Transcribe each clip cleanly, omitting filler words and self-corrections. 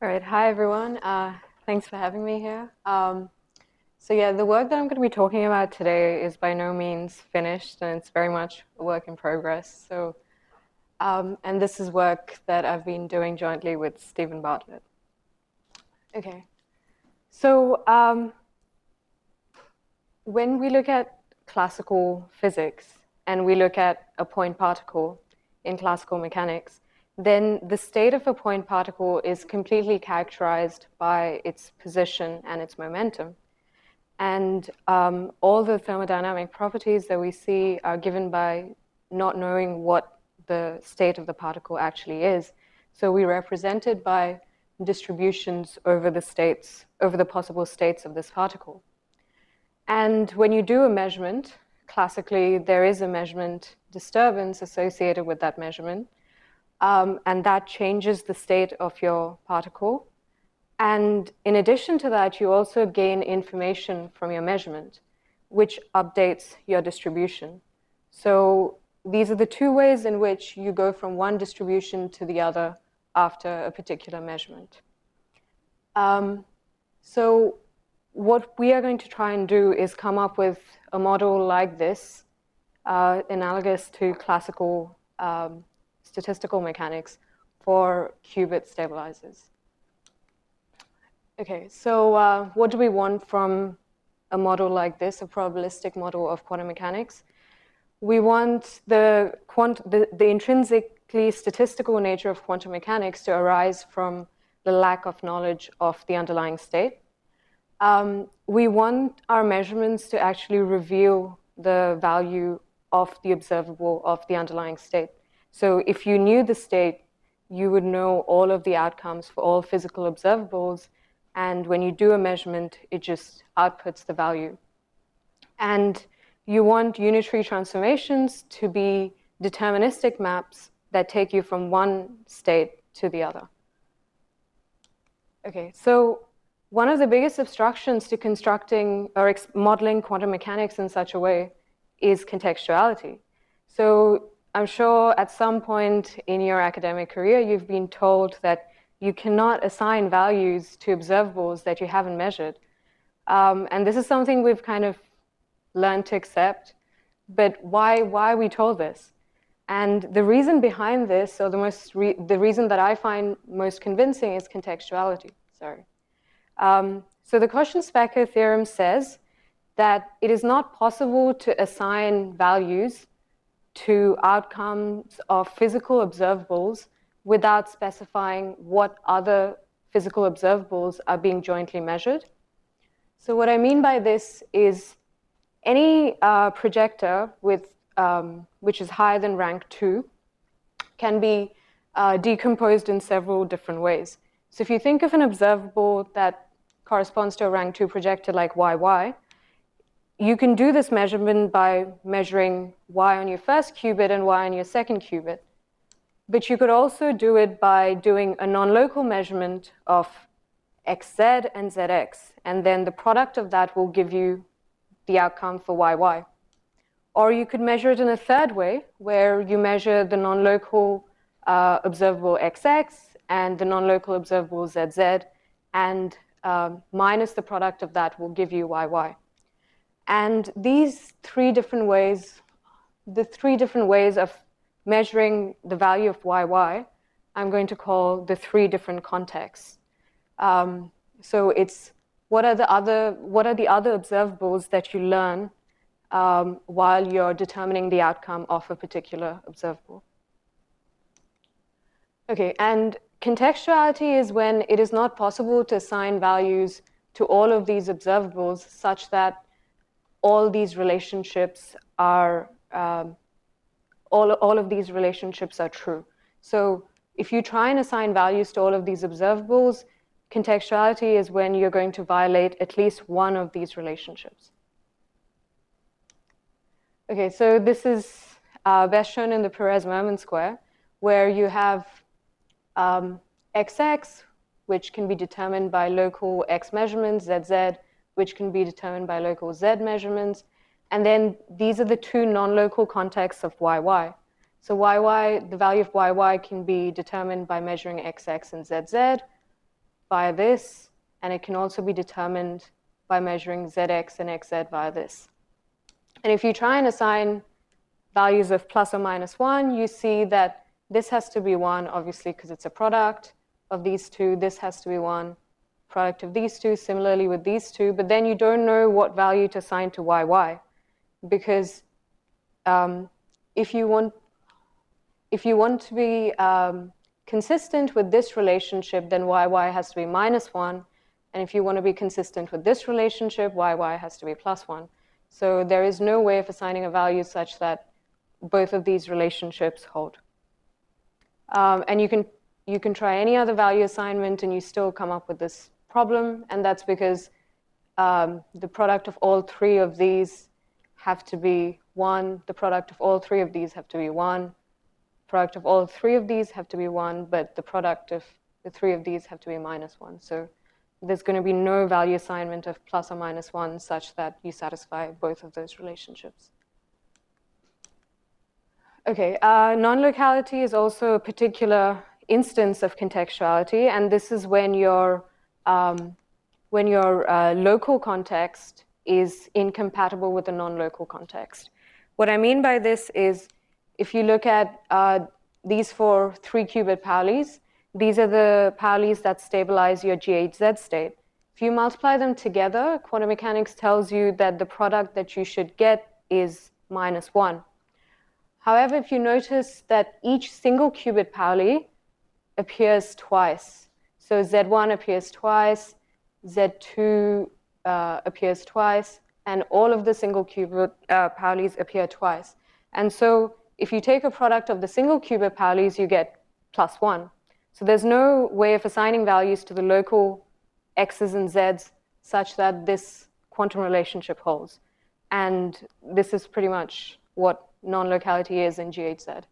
All right, hi everyone. Thanks for having me here. So yeah, the work that I'm going to be talking about today is by no means finished, and it's very much a work in progress. And this is work that I've been doing jointly with Stephen Bartlett. Okay, so when we look at classical physics and we look at a point particle in classical mechanics, then the state of a point particle is completely characterized by its position and its momentum. And all the thermodynamic properties that we see are given by not knowing what the state of the particle actually is. So we represent it by distributions over the states, over the possible states of this particle. And when you do a measurement, classically, there is a measurement disturbance associated with that measurement. And that changes the state of your particle. And in addition to that, you also gain information from your measurement, which updates your distribution. So these are the two ways in which you go from one distribution to the other after a particular measurement. So what we are going to try and do is come up with a model like this, analogous to classical statistical mechanics for qubit stabilizers. Okay, so what do we want from a model like this, a probabilistic model of quantum mechanics? We want the intrinsically statistical nature of quantum mechanics to arise from the lack of knowledge of the underlying state. We want our measurements to actually reveal the value of the observable of the underlying state. So if you knew the state, you would know all of the outcomes for all physical observables. And when you do a measurement, it just outputs the value. And you want unitary transformations to be deterministic maps that take you from one state to the other. Okay, so one of the biggest obstructions to constructing or modeling quantum mechanics in such a way is contextuality. So I'm sure at some point in your academic career, you've been told that you cannot assign values to observables that you haven't measured. And this is something we've kind of learned to accept. But why are we told this? And the reason behind this, or the reason that I find most convincing, is contextuality. Sorry. So the Cauchy-Specker theorem says that it is not possible to assign values to outcomes of physical observables without specifying what other physical observables are being jointly measured. So what I mean by this is any projector with, which is higher than rank 2 can be decomposed in several different ways. So if you think of an observable that corresponds to a rank 2 projector like YY, you can do this measurement by measuring Y on your first qubit and Y on your second qubit. But you could also do it by doing a non-local measurement of XZ and ZX, and then the product of that will give you the outcome for YY. Or you could measure it in a third way, where you measure the non-local observable XX and the non-local observable ZZ, and minus the product of that will give you YY. And these three different ways, the three different ways of measuring the value of YY, I'm going to call the three different contexts. So it's what are the other observables that you learn while you're determining the outcome of a particular observable. Okay, and contextuality is when it is not possible to assign values to all of these observables such that all these relationships are all of these relationships are true. So if you try and assign values to all of these observables, contextuality is when you're going to violate at least one of these relationships. Okay, so this is best shown in the Perez-Merman square, where you have XX, which can be determined by local X measurements, ZZ, which can be determined by local Z measurements. And then these are the two non-local contexts of YY. So YY, the value of YY can be determined by measuring XX and ZZ, via this, and it can also be determined by measuring zx and xz via this. And if you try and assign values of plus or minus 1, you see that this has to be 1, obviously, because it's a product of these two. This has to be 1, product of these two, similarly with these two. But then you don't know what value to assign to yy, because if you want to be consistent with this relationship, then yy has to be minus 1. And if you want to be consistent with this relationship, yy has to be plus 1. So there is no way of assigning a value such that both of these relationships hold. And you can try any other value assignment and you still come up with this problem. And that's because the product of all three of these have to be 1. The product of all three of these have to be 1. Product of all three of these have to be 1, but the product of the three of these have to be minus 1. So there's going to be no value assignment of plus or minus 1 such that you satisfy both of those relationships. Okay, non-locality is also a particular instance of contextuality, and this is when your local context is incompatible with the non-local context. What I mean by this is, if you look at these 4 3-qubit Paulis, these are the Paulis that stabilize your GHZ state. If you multiply them together, quantum mechanics tells you that the product that you should get is minus 1. However, if you notice that each single qubit Pauli appears twice, so Z1 appears twice, Z2 appears twice, and all of the single qubit Paulis appear twice. And so if you take a product of the single qubit Paulis, you get plus 1. So there's no way of assigning values to the local x's and z's such that this quantum relationship holds. And this is pretty much what non-locality is in GHZ.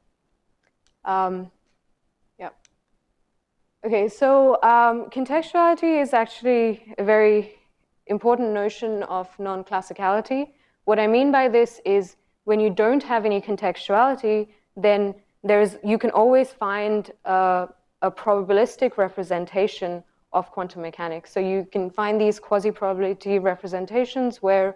Yeah. Okay, so contextuality is actually a very important notion of non-classicality. What I mean by this is when you don't have any contextuality, then you can always find a probabilistic representation of quantum mechanics. So you can find these quasi-probability representations where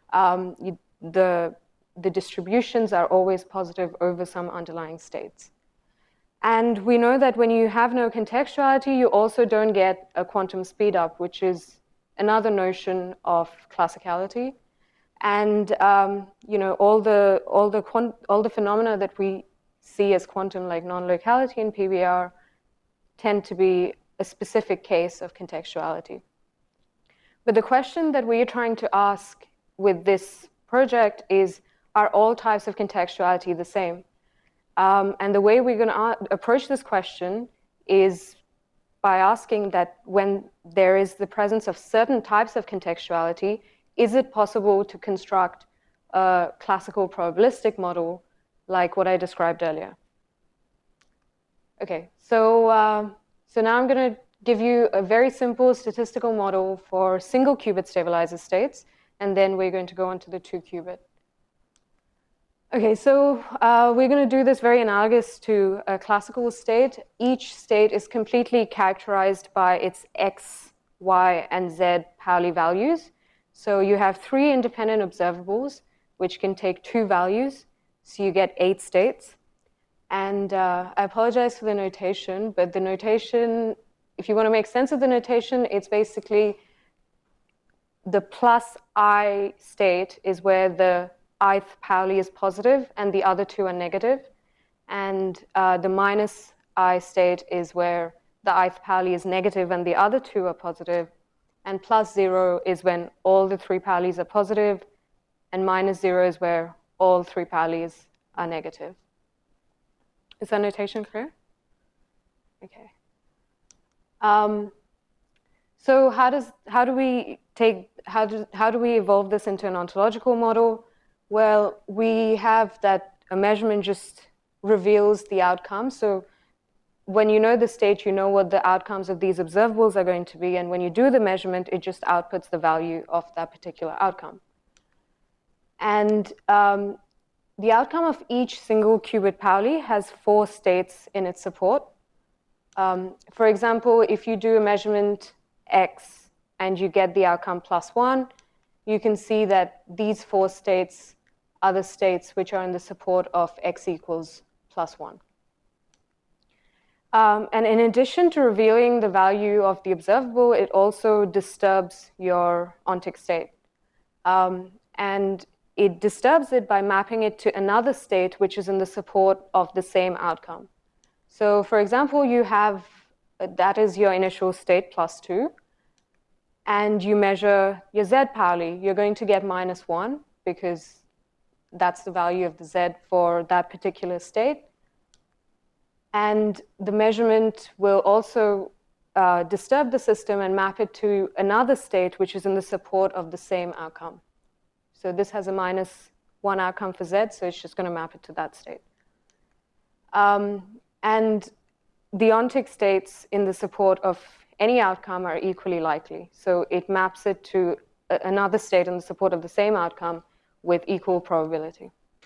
the distributions are always positive over some underlying states. And we know that when you have no contextuality, you also don't get a quantum speedup, which is another notion of classicality. And you know, all the phenomena that we see as quantum, like non-locality and PBR, tend to be a specific case of contextuality. But the question that we are trying to ask with this project is, are all types of contextuality the same? And the way we're going to approach this question is by asking that when there is the presence of certain types of contextuality, is it possible to construct a classical probabilistic model like what I described earlier? Okay, so now I'm going to give you a very simple statistical model for single qubit stabilizer states, and then we're going to go on to the 2-qubit. Okay, so we're going to do this very analogous to a classical state. Each state is completely characterized by its x, y, and z Pauli values. So you have 3 independent observables, which can take 2 values, so you get 8 states. And I apologize for the notation, but the notation, if you want to make sense of the notation, it's basically the plus I state is where the ith Pauli is positive and the other 2 are negative. And the minus I state is where the ith Pauli is negative and the other 2 are positive. And plus 0 is when all the 3 Paulis are positive, and minus 0 is where all 3 Paulis are negative. Is that notation clear? Okay. So how do we evolve this into an ontological model? Well, we have that a measurement just reveals the outcome. So when you know the state, you know what the outcomes of these observables are going to be. And when you do the measurement, it just outputs the value of that particular outcome. And the outcome of each single qubit Pauli has 4 states in its support. For example, if you do a measurement X and you get the outcome +1, you can see that these 4 states are the states which are in the support of X equals +1. And in addition to revealing the value of the observable, it also disturbs your ONTIC state. And it disturbs it by mapping it to another state which is in the support of the same outcome. So for example, you have, that is your initial state +2, and you measure your Z Pauli, you're going to get -1 because that's the value of the Z for that particular state. And the measurement will also disturb the system and map it to another state which is in the support of the same outcome. So this has a -1 outcome for Z, so it's just going to map it to that state. And the ONTIC states in the support of any outcome are equally likely. So it maps it to another state in the support of the same outcome with equal probability.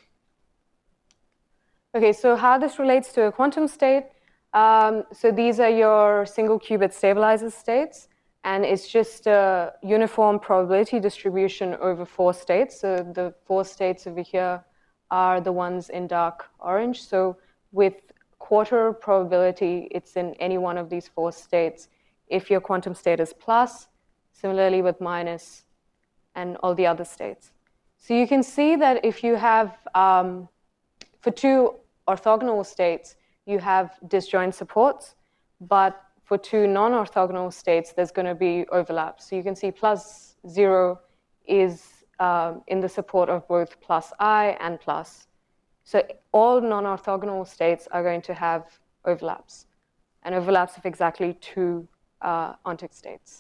Okay, so how this relates to a quantum state. So these are your single qubit stabilizer states, and it's just a uniform probability distribution over 4 states. So the 4 states over here are the ones in dark orange. So with quarter probability, it's in any one of these 4 states if your quantum state is plus, similarly with minus, and all the other states. So you can see that if you have, for 2 orthogonal states, you have disjoint supports, but for 2 non-orthogonal states, there's going to be overlap. So you can see +0 is in the support of both +I and plus. So all non-orthogonal states are going to have overlaps, and overlaps of exactly 2 ONTIC states.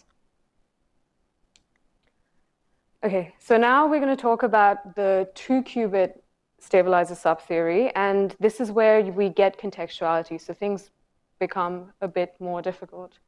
Okay, so now we're going to talk about the 2-qubit stabilizer subtheory, and this is where we get contextuality, so things become a bit more difficult.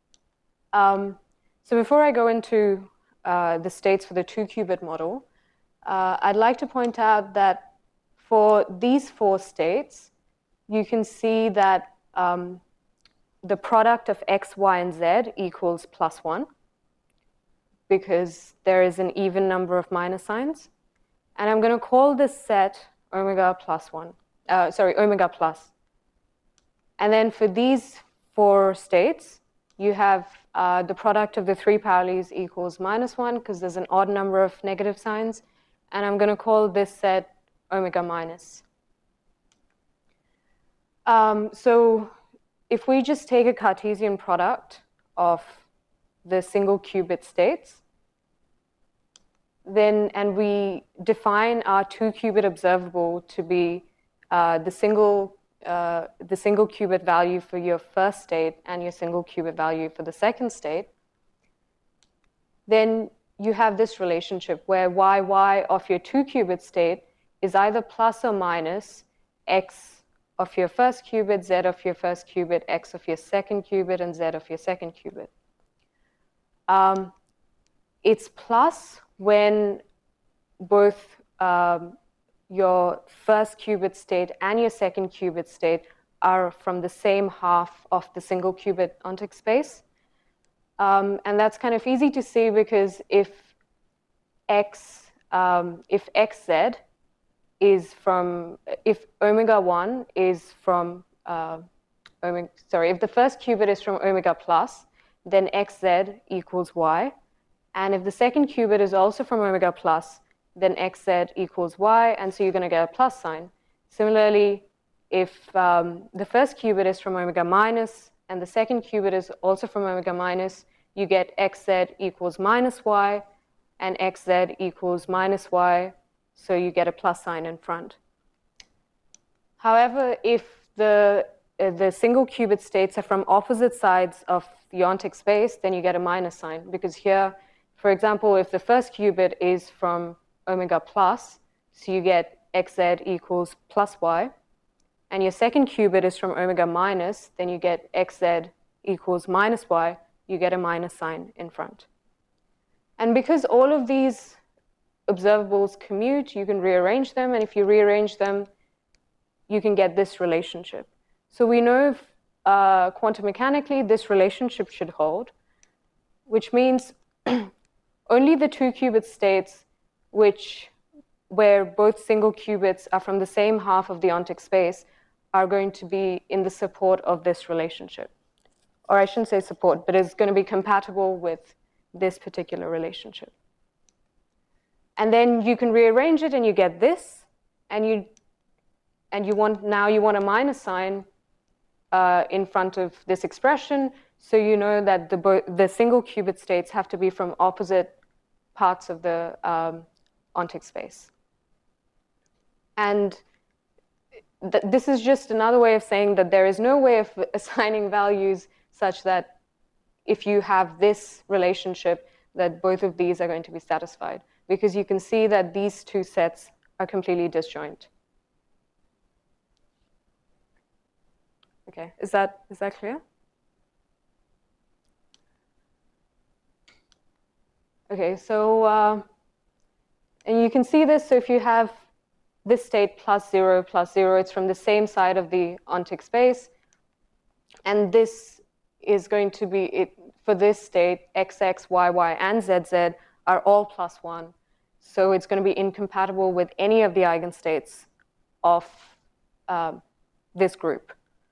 So before I go into the states for the 2-qubit model, I'd like to point out that for these 4 states, you can see that the product of x, y, and z equals +1 because there is an even number of minus signs. And I'm going to call this set omega omega plus. And then for these 4 states, you have the product of the 3 Paulis equals -1 because there's an odd number of negative signs. And I'm going to call this set omega minus. So if we just take a Cartesian product of the single qubit states, then, and we define our 2-qubit observable to be the single qubit value for your first state and your single qubit value for the second state, then you have this relationship where yy of your 2-qubit state is either plus or minus x of your first qubit, z of your first qubit, x of your second qubit, and z of your second qubit. It's plus when both your first qubit state and your second qubit state are from the same half of the single qubit ONTIC space. And that's kind of easy to see because if xz is from, if omega 1 is from, if the first qubit is from omega plus, then xz equals y. And if the second qubit is also from omega plus, then xz equals y, and so you're going to get a plus sign. Similarly, if the first qubit is from omega minus, and the second qubit is also from omega minus, you get xz equals minus y, and xz equals minus y, so you get a plus sign in front. However, if the single qubit states are from opposite sides of the ONTIC space, then you get a minus sign, because here, for example, if the first qubit is from omega plus, so you get xz equals plus y, and your second qubit is from omega minus, then you get xz equals minus y, you get a minus sign in front. And because all of these observables commute, you can rearrange them, and if you rearrange them, you can get this relationship. So we know quantum mechanically, this relationship should hold, which means only the 2-qubit states where both single qubits are from the same half of the ontic space are going to be in the support of this relationship. Or I shouldn't say support, but it's going to be compatible with this particular relationship. And then you can rearrange it and you get this, and you want a minus sign in front of this expression, so you know that the single qubit states have to be from opposite parts of the ontic space. And this is just another way of saying that there is no way of assigning values such that if you have this relationship, that both of these are going to be satisfied, because you can see that these two sets are completely disjoint. Okay, is that clear? Okay, so and you can see this. So if you have this state plus 0, it's from the same side of the ontic space, and this is going to be it for this state. XX, YY, and ZZ are all plus 1, so it's going to be incompatible with any of the eigenstates of this group.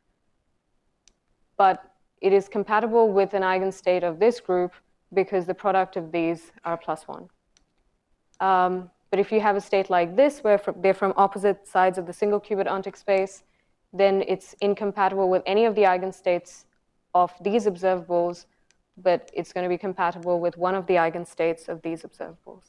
But it is compatible with an eigenstate of this group because the product of these are plus 1. But if you have a state like this, where they're from opposite sides of the single qubit ontic space, then it's incompatible with any of the eigenstates of these observables, but it's going to be compatible with one of the eigenstates of these observables.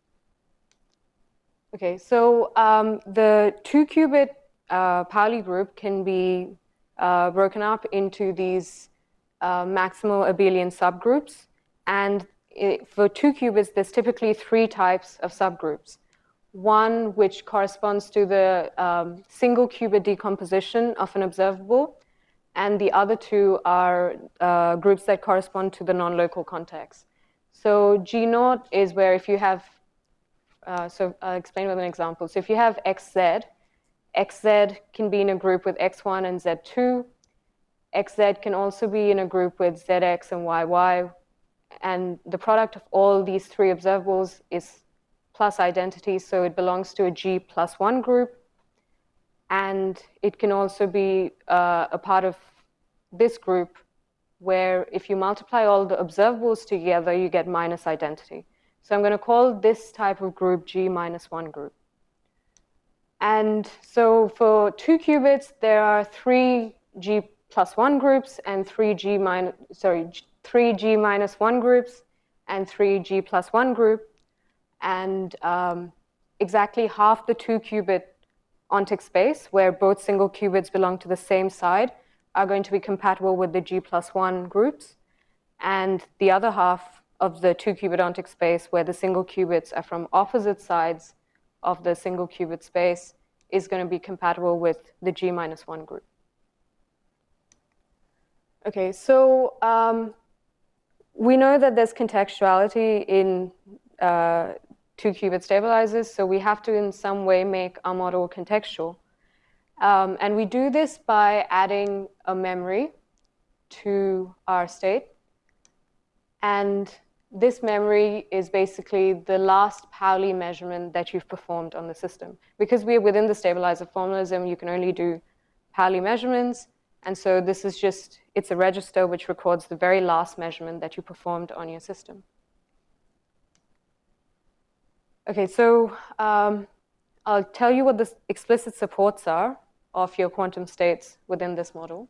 Okay, so the 2-qubit Pauli group can be broken up into these maximal abelian subgroups. And for 2 qubits, there's typically 3 types of subgroups. One which corresponds to the single qubit decomposition of an observable, and the other 2 are groups that correspond to the non-local context. So G0 is where if you have, so I'll explain with an example. So if you have XZ, XZ can be in a group with X1 and Z2. XZ can also be in a group with ZX and YY. And the product of all these 3 observables is plus identity, so it belongs to a G plus 1 group. And it can also be a part of this group where if you multiply all the observables together, you get minus identity. So I'm going to call this type of group G minus 1 group. And so for 2 qubits, there are 3 G plus 1 groups and 3 G minus 1 groups and 3 G plus 1 group. And exactly half the 2-qubit ontic space, where both single qubits belong to the same side, are going to be compatible with the G plus 1 groups. And the other half of the 2-qubit ontic space, where the single qubits are from opposite sides of the single qubit space, is going to be compatible with the G minus 1 group. Okay, so we know that there's contextuality in 2-qubit stabilizers, so we have to in some way make our model contextual. And we do this by adding a memory to our state. And this memory is basically the last Pauli measurement that you've performed on the system. Because we are within the stabilizer formalism, you can only do Pauli measurements. And so this is just, it's a register which records the very last measurement that you performed on your system. Okay, so I'll tell you what the explicit supports are of your quantum states within this model.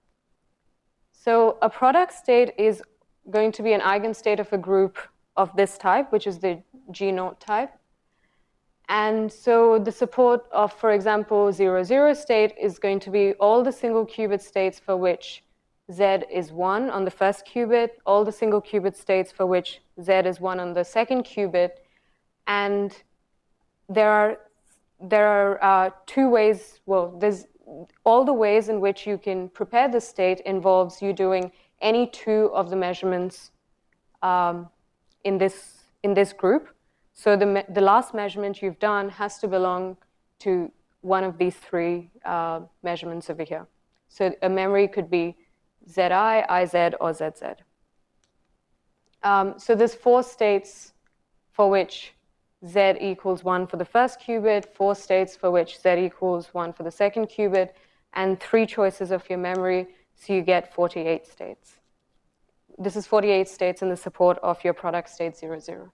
So a product state is going to be an eigenstate of a group of this type, which is the G0 type. And so the support of, for example, 0,0 state is going to be all the single qubit states for which Z is 1 on the first qubit, all the single qubit states for which Z is 1 on the second qubit. And there are 2 ways, well, there's all the ways in which you can prepare the state involves you doing any 2 of the measurements in this group. So the last measurement you've done has to belong to one of these 3 measurements over here. So a memory could be Zi, Iz, or Zz. So there's 4 states for which Z equals 1 for the first qubit, 4 states for which Z equals 1 for the second qubit, and 3 choices of your memory, so you get 48 states. This is 48 states in the support of your product state 0, 0.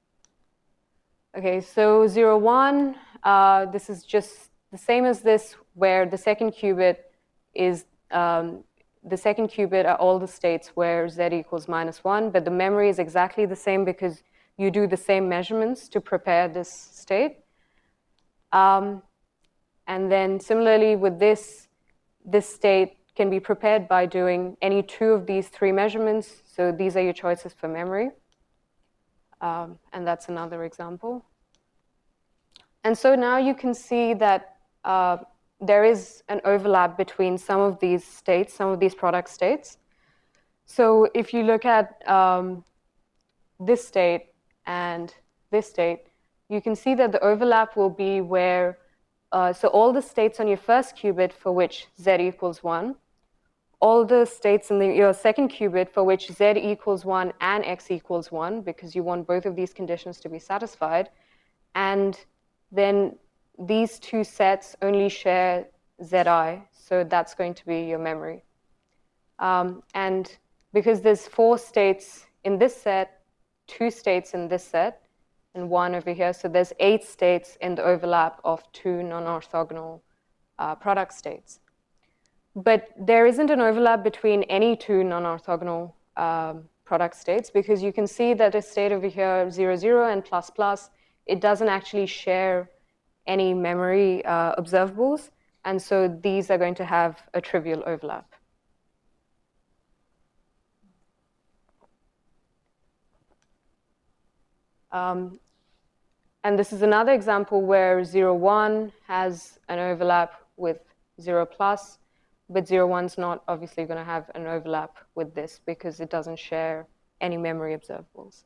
Okay, so 0, 1, this is just the same as this, where the second qubit is, the second qubit are all the states where Z equals -1, but the memory is exactly the same because you do the same measurements to prepare this state. And then similarly with this state can be prepared by doing any 2 of these 3 measurements. So these are your choices for memory. And that's another example. And so now you can see that there is an overlap between some of these states, some of these product states. So if you look at this state and this state, you can see that the overlap will be where, so all the states on your first qubit for which Z equals 1, all the states in your second qubit for which Z equals 1 and X equals 1, because you want both of these conditions to be satisfied, and then these 2 sets only share Zi, so that's going to be your memory. And because there's 4 states in this set, 2 states in this set, and 1 over here, so there's 8 states in the overlap of 2 non-orthogonal product states. But there isn't an overlap between any 2 non-orthogonal product states, because you can see that a state over here, 0, 0 and plus plus, it doesn't actually share any memory observables, and so these are going to have a trivial overlap. And this is another example where 0, 1 has an overlap with 0 plus, but 0, 1's not obviously going to have an overlap with this because it doesn't share any memory observables.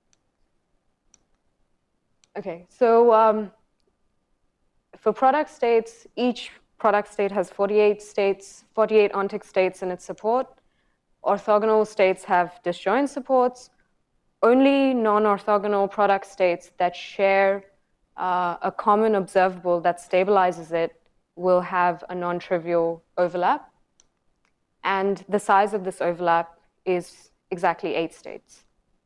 Okay, so for product states, each product state has 48 states, 48 ONTIC states in its support. Orthogonal states have disjoint supports. Only non-orthogonal product states that share a common observable that stabilizes it will have a non-trivial overlap. And the size of this overlap is exactly 8 states.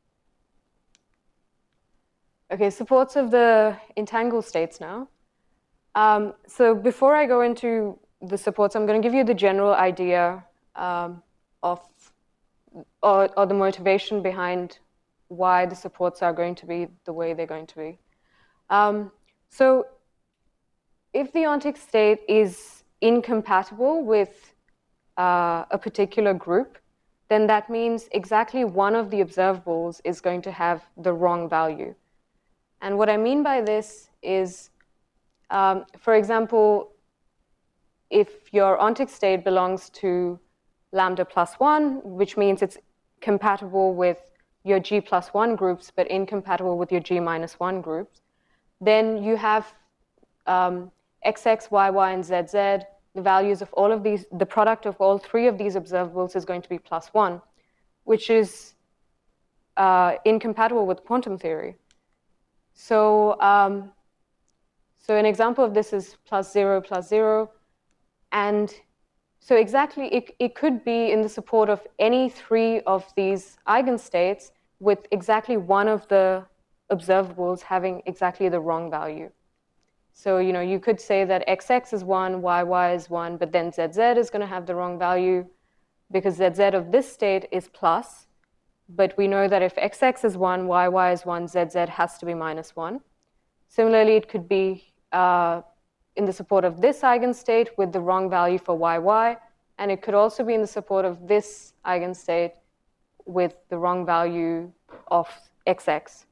Okay, supports of the entangled states now. So before I go into the supports, I'm going to give you the general idea of the motivation behind why the supports are going to be the way they're going to be. So if the ONTIC state is incompatible with a particular group, then that means exactly one of the observables is going to have the wrong value. And what I mean by this is, for example, if your ONTIC state belongs to lambda plus 1, which means it's compatible with your G plus 1 groups, but incompatible with your G minus 1 groups, then you have XX, YY, and ZZ. The values of all of these, the product of all 3 of these observables is going to be plus 1, which is incompatible with quantum theory. So, so an example of this is plus 0, plus 0. And so exactly, it could be in the support of any 3 of these eigenstates with exactly one of the observables having exactly the wrong value. So, you know, you could say that XX is 1, YY is 1, but then ZZ is going to have the wrong value because ZZ of this state is plus. But we know that if XX is 1, YY is 1, ZZ has to be minus 1. Similarly, it could be in the support of this eigenstate with the wrong value for YY, and it could also be in the support of this eigenstate with the wrong value of XX.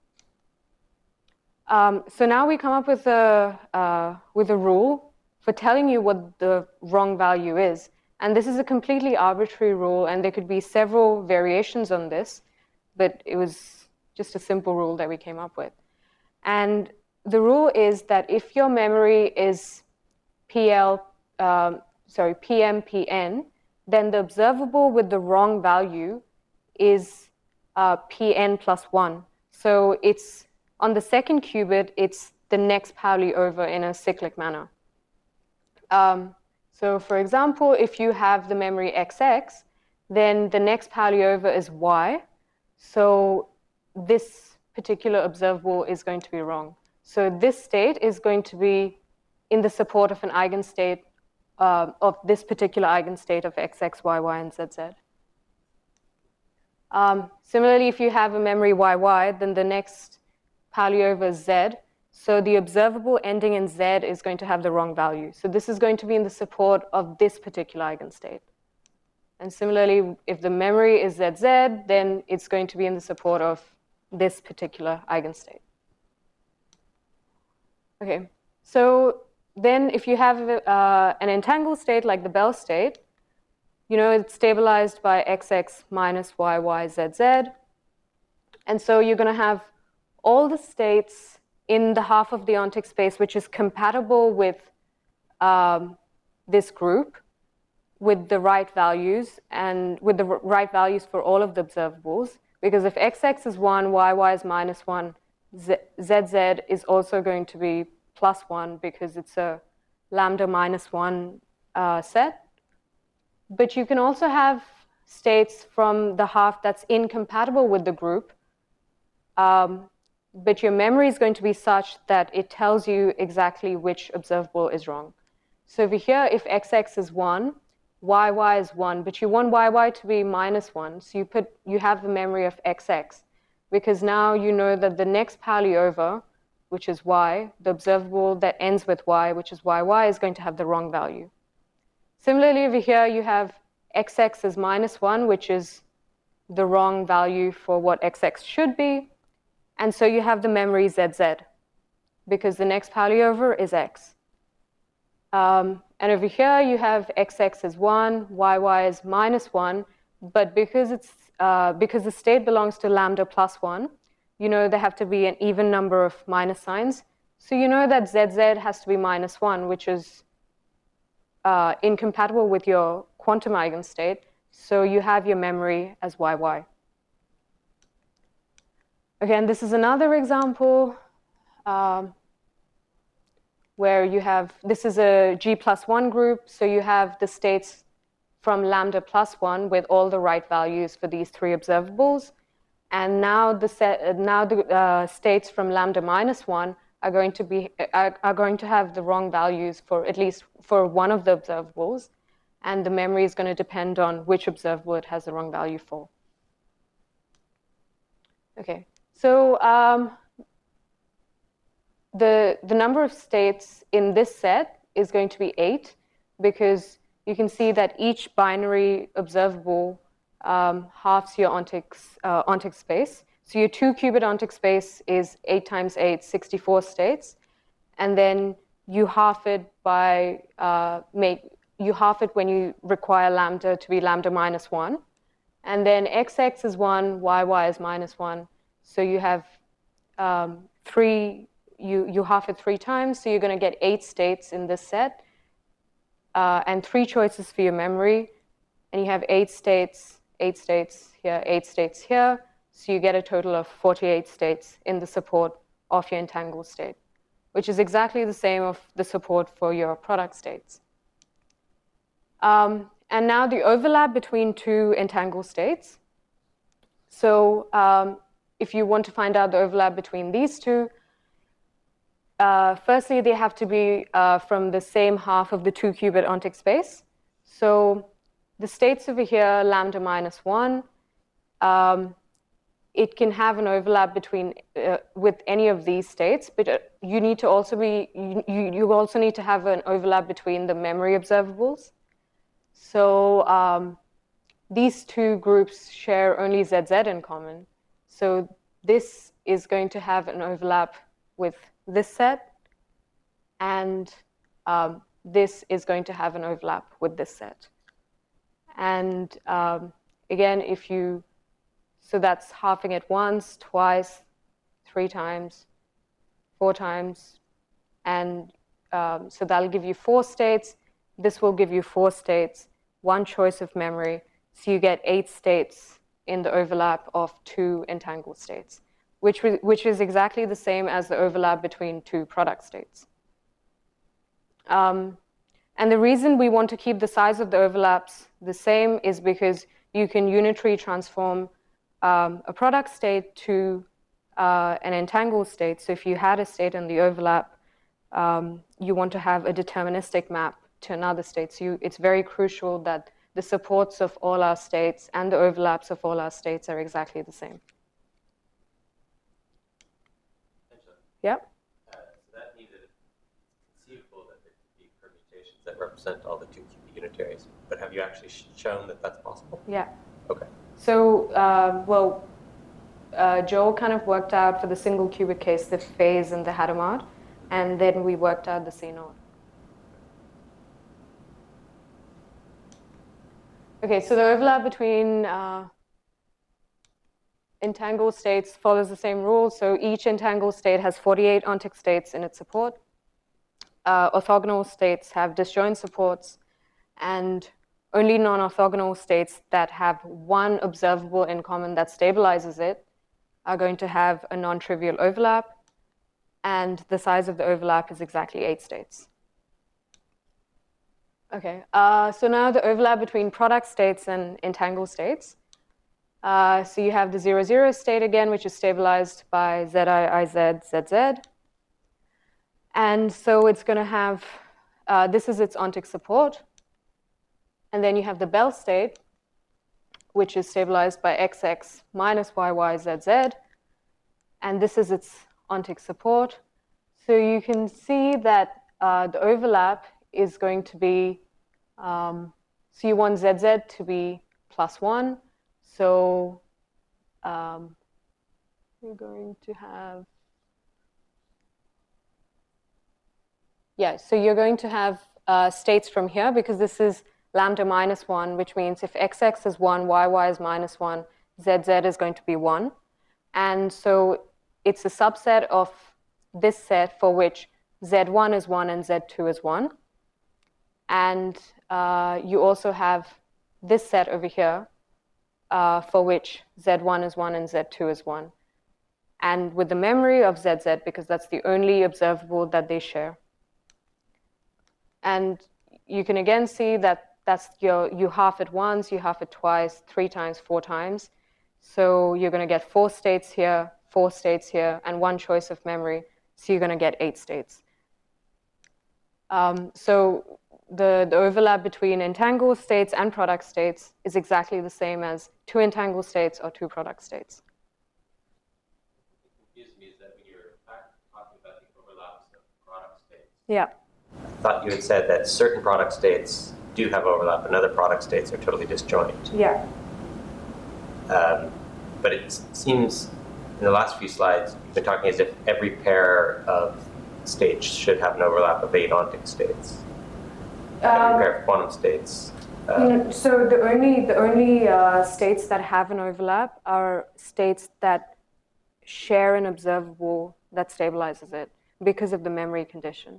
So now we come up with a rule for telling you what the wrong value is. And this is a completely arbitrary rule, and there could be several variations on this, but it was just a simple rule that we came up with. And the rule is that if your memory is PL, PN, then the observable with the wrong value is Pn plus 1. So it's on the second qubit, it's the next Pauli over in a cyclic manner. So for example, if you have the memory XX, then the next Pauli over is Y. So this particular observable is going to be wrong. So this state is going to be in the support of an eigenstate of this particular eigenstate of XX, YY, and ZZ. Similarly, if you have a memory YY, then the next Pauli over is Z. So the observable ending in Z is going to have the wrong value. So this is going to be in the support of this particular eigenstate. And similarly, if the memory is ZZ, then it's going to be in the support of this particular eigenstate. Okay, so then if you have an entangled state like the Bell state, you know, it's stabilized by XX minus YY ZZ. And so you're going to have all the states in the half of the ontic space which is compatible with this group with the right values and with the right values for all of the observables. Because if XX is 1, YY is minus 1, ZZ is also going to be plus 1 because it's a lambda minus 1 set. But you can also have states from the half that's incompatible with the group, but your memory is going to be such that it tells you exactly which observable is wrong. So over here, if XX is 1, YY is 1, but you want YY to be minus 1, so you have the memory of XX, because now you know that the next Pauli over, which is Y, the observable that ends with Y, which is YY, is going to have the wrong value. Similarly, over here, you have XX is minus 1, which is the wrong value for what XX should be. And so you have the memory ZZ, because the next Pauli over is X. And over here, you have XX is 1, YY is minus 1. But because the state belongs to lambda plus 1, you know there have to be an even number of minus signs. So you know that ZZ has to be minus 1, which is incompatible with your quantum eigenstate, so you have your memory as YY. Again, this is another example where you have, this is a G plus 1 group, so you have the states from lambda plus 1 with all the right values for these three observables, and now the states from lambda minus 1 are going to have the wrong values for at least for one of the observables, and the memory is going to depend on which observable it has the wrong value for. Okay, so the number of states in this set is going to be 8, because you can see that each binary observable halves your ontic space. So your 2-qubit ontic space is 8 times 8, 64 states, and then you half it by when you require lambda to be lambda minus 1, and then XX is 1, YY is minus 1. So you have you half it 3 times, so you're going to get 8 states in this set, and 3 choices for your memory, and you have 8 states here, 8 states here. So you get a total of 48 states in the support of your entangled state, which is exactly the same of the support for your product states. And now the overlap between two entangled states. So if you want to find out the overlap between these two, firstly, they have to be from the same half of the 2-qubit ontic space. So the states over here, lambda minus 1, it can have an overlap between with any of these states, but you need to also you also need to have an overlap between the memory observables. So these two groups share only ZZ in common. So this is going to have an overlap with this set, and this is going to have an overlap with this set. And again, so that's halving it once, twice, 3 times, 4 times, and so that'll give you 4 states. this will give you 4 states, 1 choice of memory, so you get 8 states in the overlap of 2 entangled states, which is exactly the same as the overlap between 2 product states. And the reason we want to keep the size of the overlaps the same is because you can unitary transform a product state to an entangled state. So if you had a state in the overlap, you want to have a deterministic map to another state. So it's very crucial that the supports of all our states and the overlaps of all our states are exactly the same. Yep. So that means that it's conceivable that there could be permutations that represent all the 2 cubic unitaries. But have you actually shown that that's possible? Yeah. Okay. So, Joel kind of worked out for the single cubic case the phase and the Hadamard, and then we worked out the C0. Okay, so the overlap between entangled states follows the same rule. So each entangled state has 48 ontic states in its support. Orthogonal states have disjoint supports, and only non-orthogonal states that have 1 observable in common that stabilizes it are going to have a non-trivial overlap, and the size of the overlap is exactly 8 states. Okay, so now the overlap between product states and entangled states. So you have the 0, 0 state again, which is stabilized by Zi, Iz, Zz. And so it's going to have, this is its ontic support. And then you have the Bell state, which is stabilized by XX minus YY, ZZ. And this is its ontic support. So you can see that the overlap is going to be, so you want ZZ to be +1. So you're going to have, so you're going to have states from here, because this is lambda -1, which means if XX is 1, YY is -1, ZZ is going to be 1. And so it's a subset of this set for which Z1 is 1 and Z2 is 1. And you also have this set over here for which Z1 is 1 and Z2 is 1. And with the memory of ZZ, because that's the only observable that they share. And you can again see that you half it once, you half it twice, 3 times, 4 times. So you're going to get 4 states here, 4 states here, and 1 choice of memory. So you're going to get 8 states. So the overlap between entangled states and product states is exactly the same as 2 entangled states or 2 product states. What confused me is that when you're talking about the overlaps of product states, yeah, I thought you had said that certain product states do have overlap and other product states are totally disjoint. Yeah. But it seems in the last few slides, you've been talking as if every pair of states should have an overlap of 8 ontic states. Every pair of quantum states. So the only states that have an overlap are states that share an observable that stabilizes it because of the memory condition.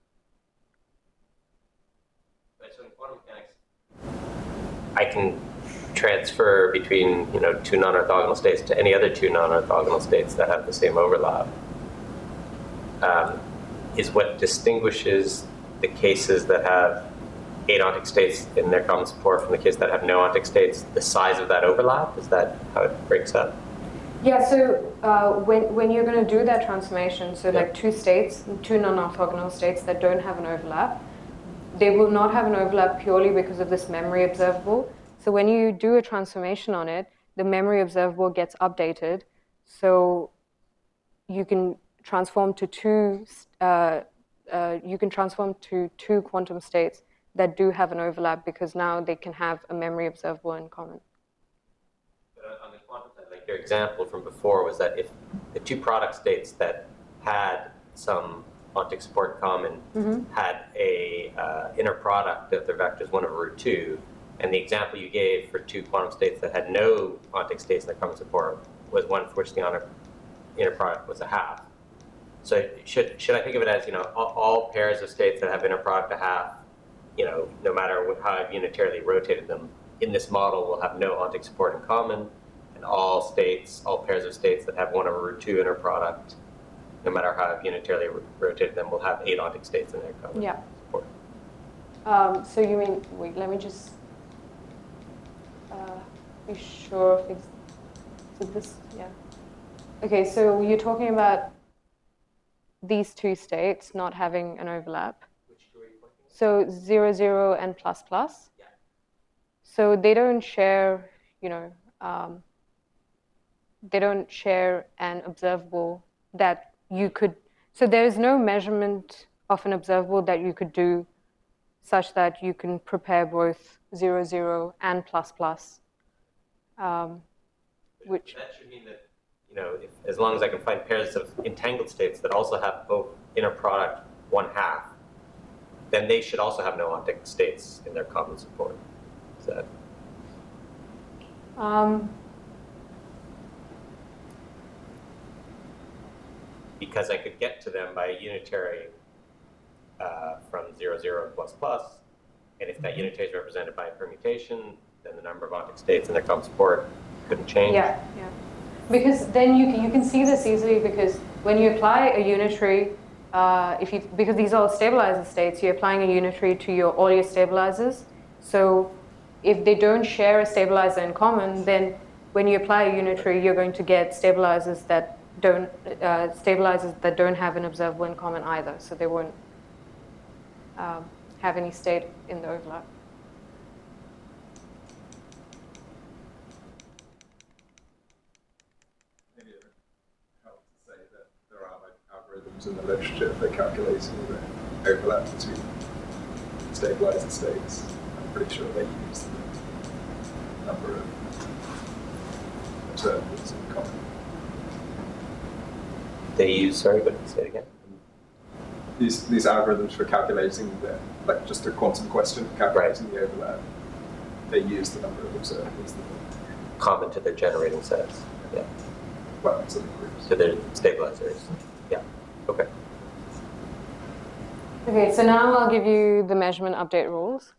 So in quantum mechanics, I can transfer between 2 non-orthogonal states to any other 2 non-orthogonal states that have the same overlap. Is what distinguishes the cases that have 8 ontic states in their common support from the cases that have no ontic states the size of that overlap? Is that how it breaks up? Yeah, so when you're going to do that transformation, so like 2 states, 2 non-orthogonal states that don't have an overlap, they will not have an overlap purely because of this memory observable. So when you do a transformation on it, the memory observable gets updated. So you can transform to 2 quantum states that do have an overlap, because now they can have a memory observable in common. But on the quantum side, like your example from before was that if the 2 product states that had some ontic support common had a inner product of their vectors 1 over √2, and the example you gave for 2 quantum states that had no ontic states in their common support was one for which the inner product was a half. So should I think of it as all pairs of states that have inner product a half no matter how I've unitarily rotated them, in this model will have no ontic support in common, and all pairs of states that have 1 over root 2 inner product, no matter how I've unitarily rotated them, will have 8 ontic states in their common support. So you mean, wait, let me just be sure if it's this, yeah. Okay, so you're talking about these 2 states not having an overlap. Which 2 are you pointing at? So 0, 0, and plus plus. Yeah. So they don't share, they don't share an observable that you could, so there is no measurement of an observable that you could do such that you can prepare both 0, 0 and plus plus. Which that should mean that, as long as I can find pairs of entangled states that also have both inner product 1/2, then they should also have no ontic states in their common support. Is that? Because I could get to them by a unitary from 0, 0 and plus plus, and if that unitary is represented by a permutation, then the number of ontic states in their common support couldn't change. Yeah. Because then you can see this easily, because when you apply a unitary, because these are all stabilizer states, you're applying a unitary to all your stabilizers. So if they don't share a stabilizer in common, then when you apply a unitary, you're going to get stabilizers that don't have an observable in common either. So they won't have any state in the overlap. In the literature for calculating the overlap between stabilizer states. I'm pretty sure they use the number of observables in common. They use, sorry, but say it again. These algorithms for calculating just a quantum question, calculating the overlap, they use the number of observables common to their generating sets. Yeah. Well, to the groups. To their stabilizers. Yeah. Okay. Okay, so now I'll give you the measurement update rules.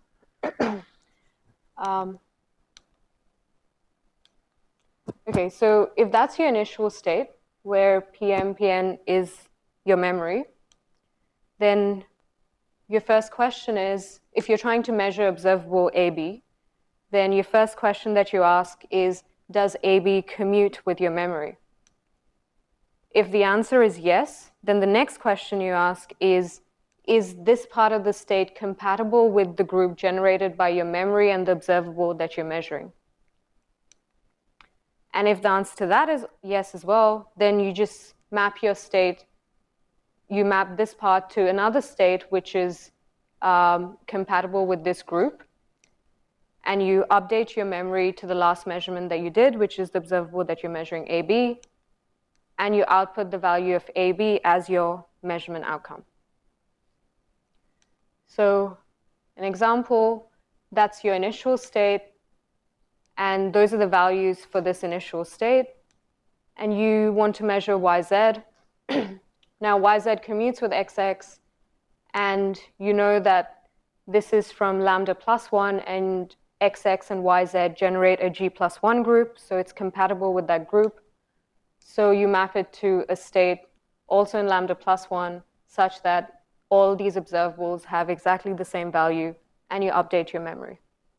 Okay, so if that's your initial state, where PN is your memory, then your first question is, if you're trying to measure observable AB, then your first question that you ask is, does AB commute with your memory? If the answer is yes, then the next question you ask is this part of the state compatible with the group generated by your memory and the observable that you're measuring? And if the answer to that is yes as well, then you just map your state. You map this part to another state which is compatible with this group. And you update your memory to the last measurement that you did, which is the observable that you're measuring, AB. And you output the value of AB as your measurement outcome. So an example, that's your initial state. And those are the values for this initial state. And you want to measure YZ. Now, YZ commutes with XX. And you know that this is from lambda plus 1. And XX and YZ generate a G+1 group. So it's compatible with that group. So you map it to a state also in lambda plus 1, such that all these observables have exactly the same value, and you update your memory.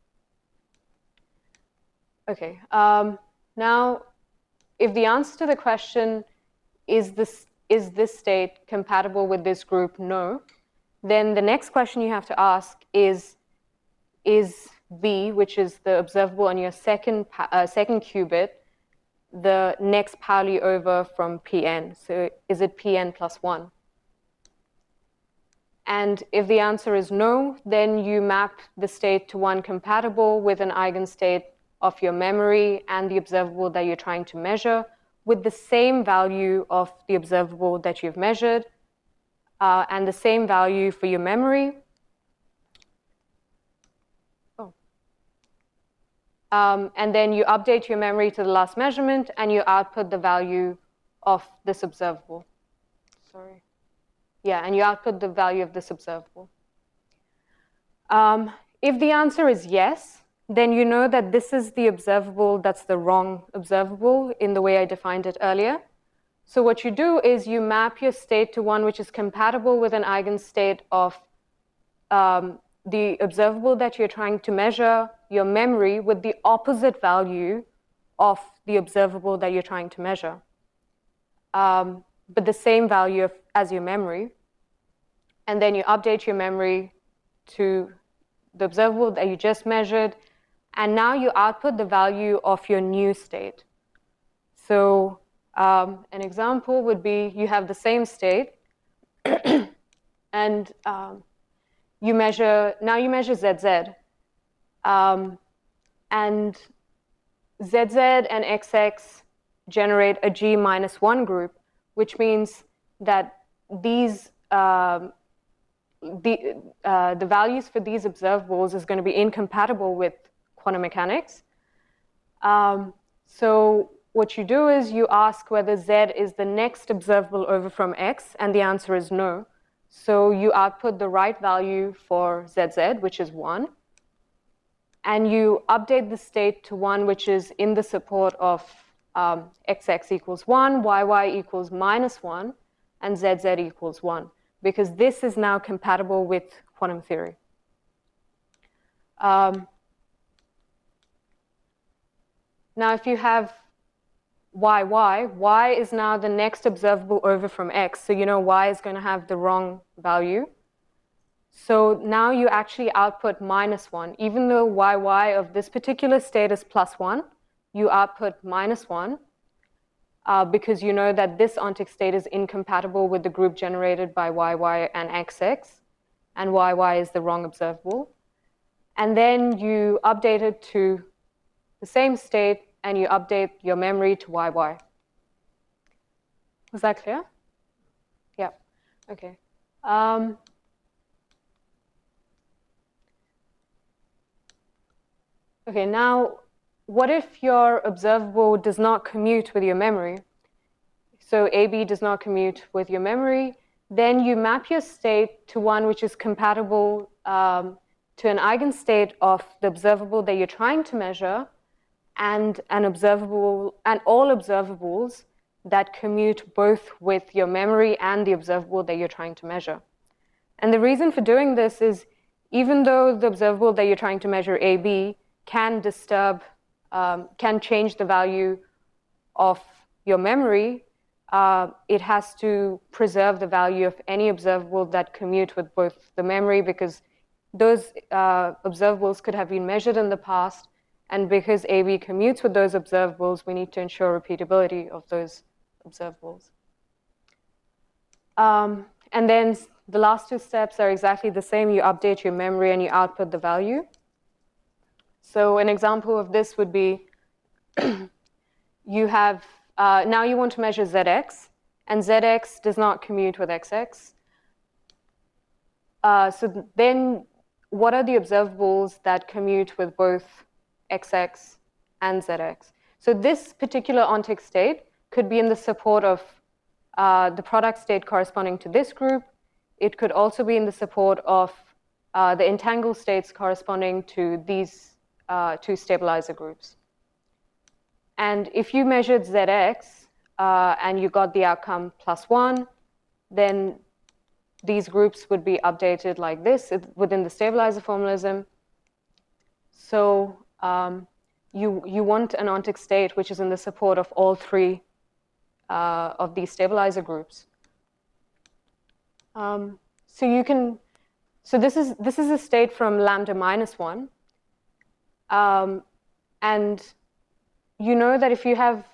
Okay. Now, if the answer to the question, is this state compatible with this group? No. Then the next question you have to ask is V, which is the observable on your second qubit, the next Pauli over from Pn. So is it Pn plus 1? And if the answer is no, then you map the state to one compatible with an eigenstate of your memory and the observable that you're trying to measure with the same value of the observable that you've measured and the same value for your memory. And then you update your memory to the last measurement, and you output the value of this observable. Sorry. Yeah, and you output the value of this observable. If the answer is yes, then you know that this is the observable that's the wrong observable in the way I defined it earlier. So what you do is you map your state to one which is compatible with an eigenstate of the observable that you're trying to measure, your memory, with the opposite value of the observable that you're trying to measure, but the same value as your memory. And then you update your memory to the observable that you just measured, and now you output the value of your new state. So an example would be you have the same state, and you measure ZZ, and ZZ and XX generate a G-1 group, which means that these the values for these observables is going to be incompatible with quantum mechanics. So what you do is you ask whether Z is the next observable over from X, and the answer is no. So you output the right value for ZZ, which is 1, and you update the state to one which is in the support of XX equals 1, YY equals -1, and ZZ equals 1, because this is now compatible with quantum theory. Now, if you have YY, Y is now the next observable over from X, so you know Y is going to have the wrong value. So now you actually output -1. Even though YY of this particular state is +1, you output -1 because you know that this ontic state is incompatible with the group generated by YY and XX, and YY is the wrong observable. And then you update it to the same state, and you update your memory to YY. Was that clear? Yeah. Okay. Okay, now, what if your observable does not commute with your memory? So AB does not commute with your memory. Then you map your state to one which is compatible to an eigenstate of the observable that you're trying to measure, and an observable, and all observables that commute both with your memory and the observable that you're trying to measure. And the reason for doing this is, even though the observable that you're trying to measure, AB, can disturb, can change the value of your memory, it has to preserve the value of any observable that commute with both the memory, because those observables could have been measured in the past, and because AB commutes with those observables, we need to ensure repeatability of those observables. And then the last two steps are exactly the same. You update your memory and you output the value. So an example of this would be you have, now you want to measure ZX, and ZX does not commute with XX. So then what are the observables that commute with both XX and ZX? So this particular ontic state could be in the support of the product state corresponding to this group. It could also be in the support of the entangled states corresponding to these two stabilizer groups. And if you measured ZX and you got the outcome +1, then these groups would be updated like this within the stabilizer formalism. So you want an ontic state which is in the support of all three of these stabilizer groups. So you can, so this is a state from lambda -1. And you know that if you have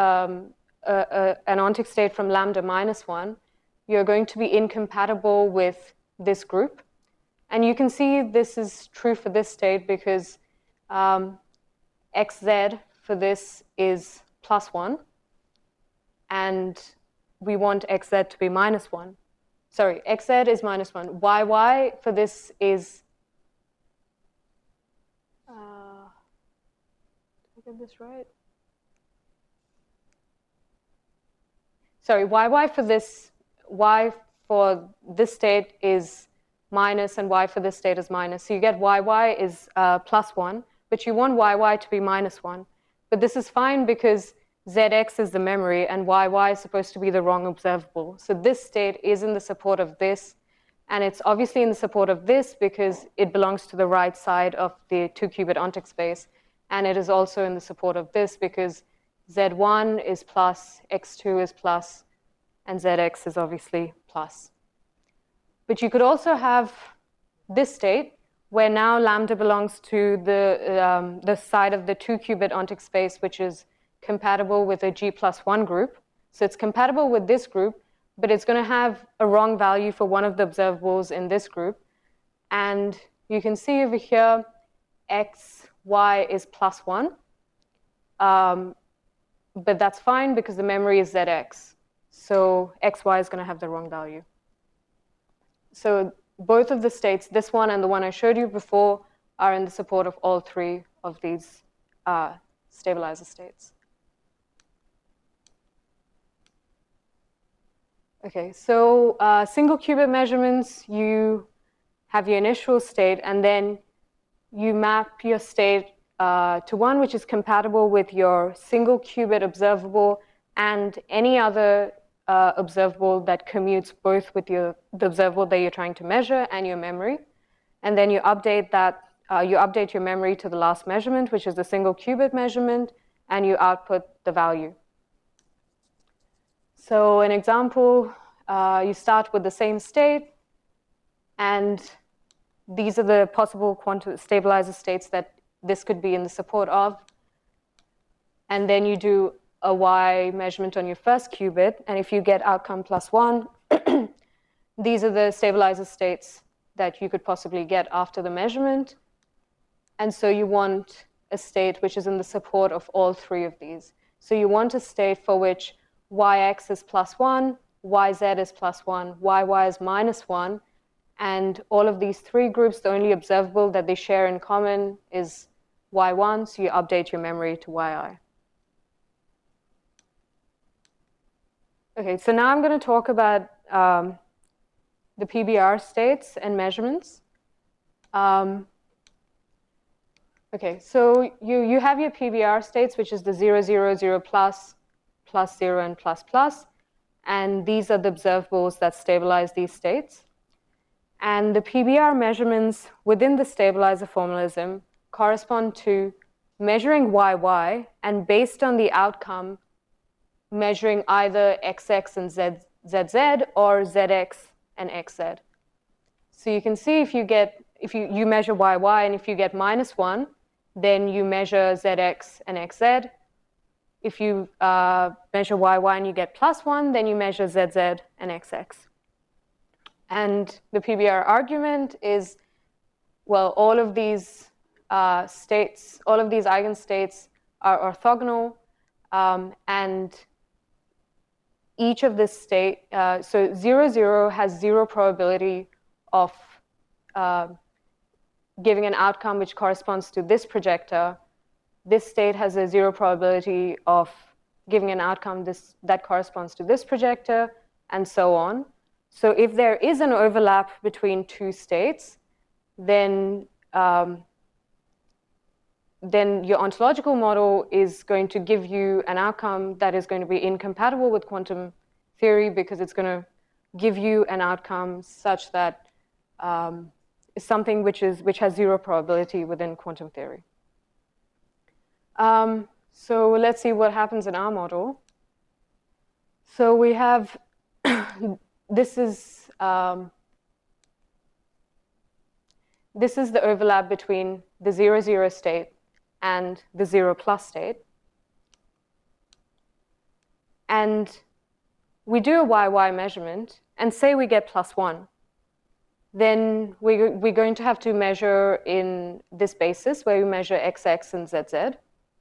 an ontic state from lambda -1, you're going to be incompatible with this group. And you can see this is true for this state because XZ for this is +1, and we want XZ to be -1. Sorry, XZ is -1. YY for this is, did I get this right? Sorry, YY for this, Y for this state is minus, and y for this state is minus. So you get yy is +1, but you want yy to be -1. But this is fine because zx is the memory, and yy is supposed to be the wrong observable. So this state is in the support of this, and it's obviously in the support of this because it belongs to the right side of the 2-qubit ontic space. And it is also in the support of this because z1 is plus, x2 is plus, and zx is obviously plus. But you could also have this state where now lambda belongs to the side of the 2-qubit ontic space, which is compatible with a G+1 group. So it's compatible with this group, but it's going to have a wrong value for one of the observables in this group. And you can see over here, x, y is +1. But that's fine because the memory is zx. So xy is going to have the wrong value. So both of the states, this one and the one I showed you before, are in the support of all three of these stabilizer states. Okay, so single qubit measurements, you have your initial state, and then you map your state to one which is compatible with your single qubit observable and any other observable that commutes both with the observable that you're trying to measure and your memory. And then you update that, you update your memory to the last measurement, which is the single qubit measurement, and you output the value. So an example, you start with the same state, and these are the possible quantum stabilizer states that this could be in the support of. And then you do a y measurement on your first qubit, and if you get outcome +1, these are the stabilizer states that you could possibly get after the measurement. And so you want a state which is in the support of all three of these. So you want a state for which yx is +1, yz is +1, yy is -1, and all of these three groups, the only observable that they share in common is y1, so you update your memory to yi. Okay, so now I'm going to talk about the PBR states and measurements. Okay, so you have your PBR states, which is the 0, 0, 0 plus, plus 0, and plus plus. And these are the observables that stabilize these states. And the PBR measurements within the stabilizer formalism correspond to measuring yy, and based on the outcome, measuring either xx and zz or zx and xz. So you can see if you measure yy, and if you get -1, then you measure zx and xz. If you measure yy and you get +1, then you measure zz and xx. And the PBR argument is, well, all of these states, all of these eigenstates are orthogonal, and each of this state, so 0, 0 has 0 probability of giving an outcome which corresponds to this projector. This state has a 0 probability of giving an outcome that corresponds to this projector, and so on. So if there is an overlap between two states, then your ontological model is going to give you an outcome that is going to be incompatible with quantum theory, because it's going to give you an outcome such that is something which has 0 probability within quantum theory. So let's see what happens in our model. So we have this is the overlap between the 0, 0 state and the 0 plus state. And we do a yy measurement, and say we get +1. Then we're going to have to measure in this basis, where we measure xx and zz.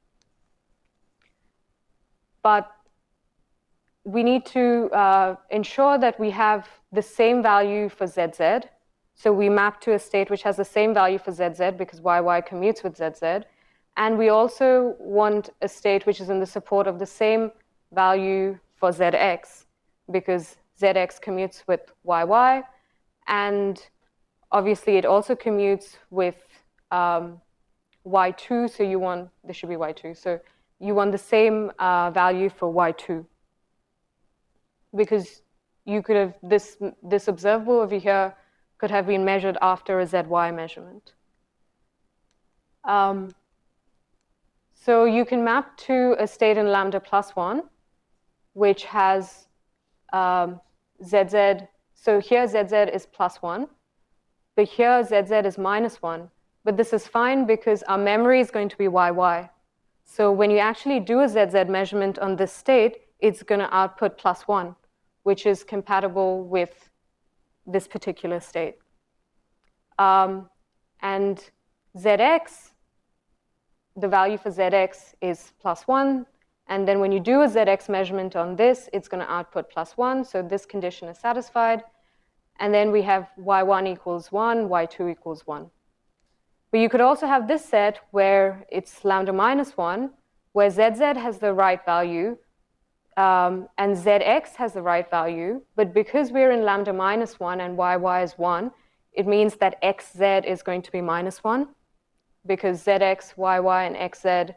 But we need to ensure that we have the same value for zz. So we map to a state which has the same value for zz, because yy commutes with zz. And we also want a state which is in the support of the same value for zx, because zx commutes with yy. And obviously it also commutes with y2, so you want, this should be y2, so you want the same value for y2. Because you could have, this observable over here could have been measured after a ZY measurement. So you can map to a state in lambda plus 1, which has ZZ. So here ZZ is plus 1, but here ZZ is minus 1. But this is fine because our memory is going to be YY. So when you actually do a ZZ measurement on this state, it's going to output plus 1, which is compatible with this particular state. And ZX, the value for ZX is plus 1. And then when you do a ZX measurement on this, it's going to output plus 1. So this condition is satisfied. And then we have Y1 equals 1, Y2 equals 1. But you could also have this set where it's lambda minus 1, where ZZ has the right value, and ZX has the right value. But because we're in lambda minus 1 and YY is 1, it means that XZ is going to be minus 1, because ZX, YY, and XZ,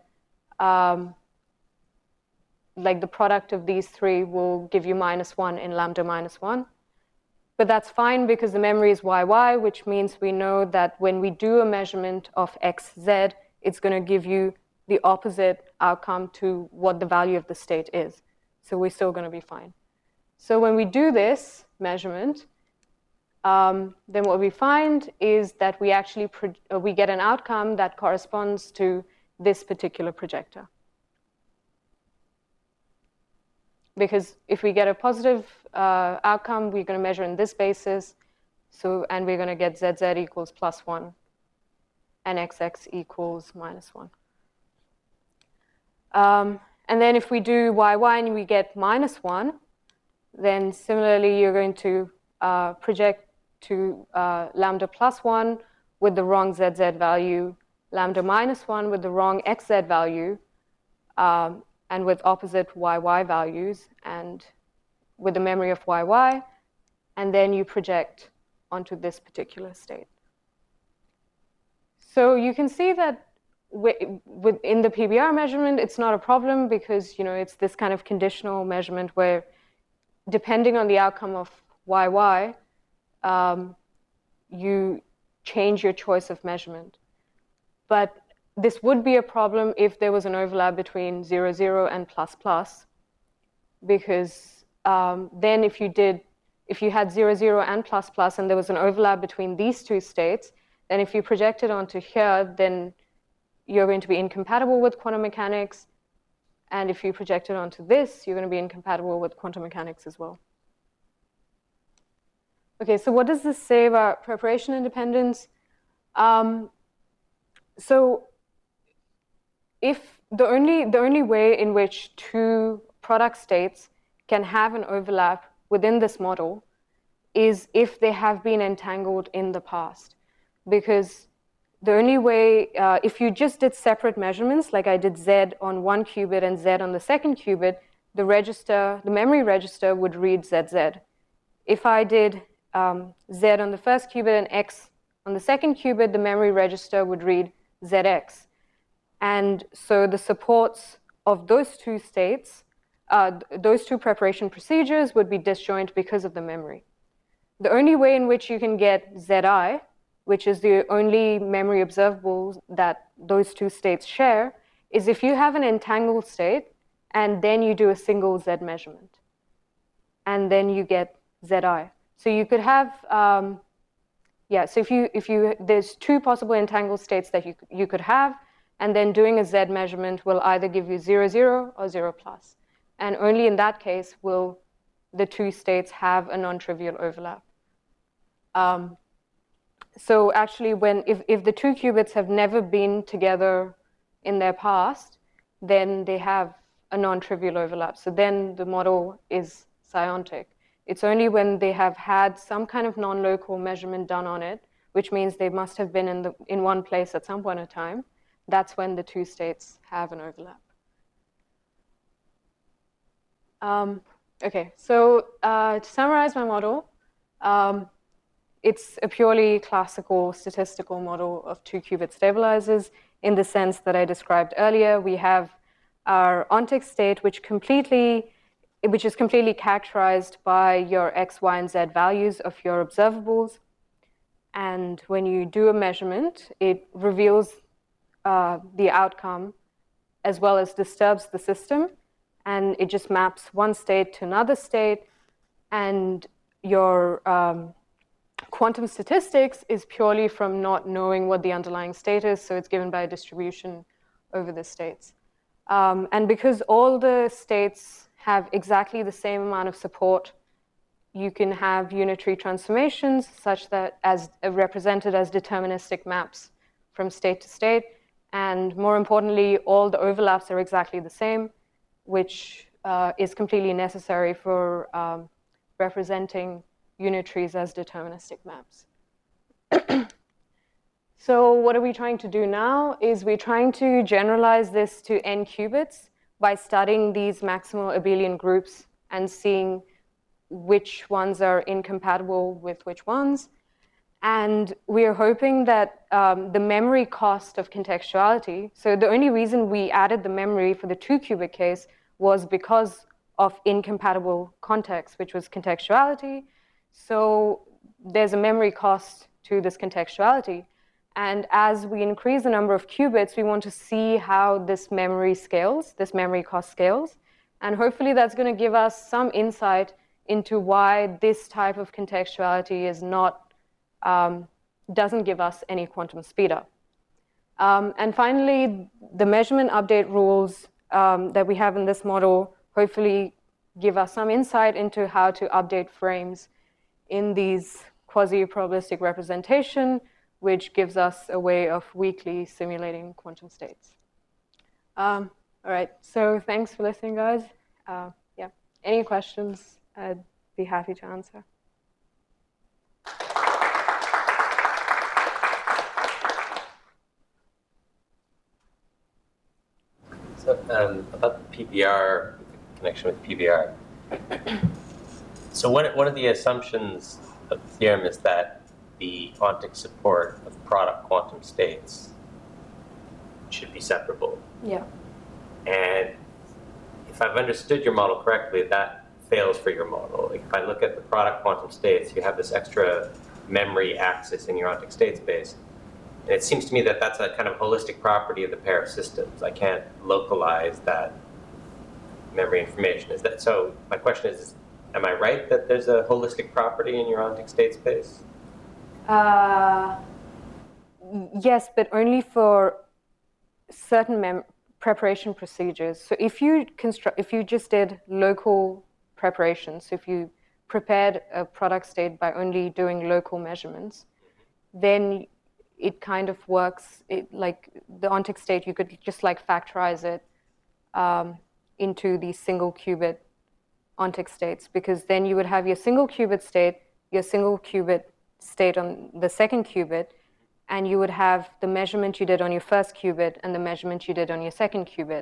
like the product of these three will give you minus 1 in lambda minus 1. But that's fine because the memory is YY, which means we know that when we do a measurement of XZ, it's going to give you the opposite outcome to what the value of the state is. So we're still going to be fine. So when we do this measurement, then what we find is that we actually we get an outcome that corresponds to this particular projector. Because if we get a positive outcome, we're going to measure in this basis, and we're going to get ZZ equals plus 1, and XX equals minus 1. And then if we do YY and we get minus 1, then similarly you're going to project to lambda plus 1 with the wrong ZZ value, lambda minus 1 with the wrong XZ value, and with opposite YY values, and with the memory of YY, and then you project onto this particular state. So you can see that in the PBR measurement, it's not a problem because it's this kind of conditional measurement where, depending on the outcome of YY, you change your choice of measurement. But this would be a problem if there was an overlap between 0, 0 and plus plus, because then if you had 0, 0 and plus plus and there was an overlap between these two states, then if you project it onto here, then you're going to be incompatible with quantum mechanics. And if you project it onto this, you're going to be incompatible with quantum mechanics as well. Okay, so what does this say about preparation independence? So if the only way in which two product states can have an overlap within this model is if they have been entangled in the past. Because the only way, if you just did separate measurements, like I did Z on one qubit and Z on the second qubit, the memory register would read ZZ. If I did Z on the first qubit and X on the second qubit, the memory register would read ZX. And so the supports of those two states, those two preparation procedures would be disjoint because of the memory. The only way in which you can get ZI, which is the only memory observable that those two states share, is if you have an entangled state and then you do a single Z measurement. And then you get ZI. So you could have, so there's two possible entangled states that you could have, and then doing a Z measurement will either give you 0, 0 or 0 plus. And only in that case will the two states have a non-trivial overlap. So actually, if the two qubits have never been together in their past, then they have a non-trivial overlap. So then the model is psiontic. It's only when they have had some kind of non-local measurement done on it, which means they must have been in one place at some point in time, that's when the two states have an overlap. Okay, so to summarize my model, it's a purely classical statistical model of 2-qubit stabilizers in the sense that I described earlier. We have our ONTIC state, which is completely characterized by your X, Y, and Z values of your observables. And when you do a measurement, it reveals the outcome as well as disturbs the system. And it just maps one state to another state. And your quantum statistics is purely from not knowing what the underlying state is. So it's given by a distribution over the states. And because all the states have exactly the same amount of support, you can have unitary transformations such that as represented as deterministic maps from state to state. And more importantly, all the overlaps are exactly the same, which is completely necessary for representing unitaries as deterministic maps. So what are we trying to do now is we're trying to generalize this to n qubits by studying these maximal abelian groups and seeing which ones are incompatible with which ones. And we are hoping that the memory cost of contextuality, so the only reason we added the memory for the 2-qubit case was because of incompatible context, which was contextuality. So there's a memory cost to this contextuality. And as we increase the number of qubits, we want to see how this memory scales, this memory cost scales. And hopefully that's going to give us some insight into why this type of contextuality is not, doesn't give us any quantum speedup. And finally, the measurement update rules that we have in this model hopefully give us some insight into how to update frames in these quasi-probabilistic representation, which gives us a way of weakly simulating quantum states. All right, so thanks for listening, guys. Yeah, any questions? I'd be happy to answer. So about the PBR, the connection with PBR. So one of the assumptions of the theorem is that the ONTIC support of product quantum states should be separable. Yeah. And if I've understood your model correctly, that fails for your model. Like if I look at the product quantum states, you have this extra memory axis in your ONTIC state space. And it seems to me that that's a kind of holistic property of the pair of systems. I can't localize that memory information. Is that so? My question is, am I right that there's a holistic property in your ONTIC state space? Yes, but only for certain preparation procedures. So if you just did local preparation, so if you prepared a product state by only doing local measurements, then it kind of works. Like the ONTIC state, you could just like factorize it into the single qubit ONTIC states, because then you would have your single qubit state, your single qubit state on the second qubit, and you would have the measurement you did on your first qubit and the measurement you did on your second qubit.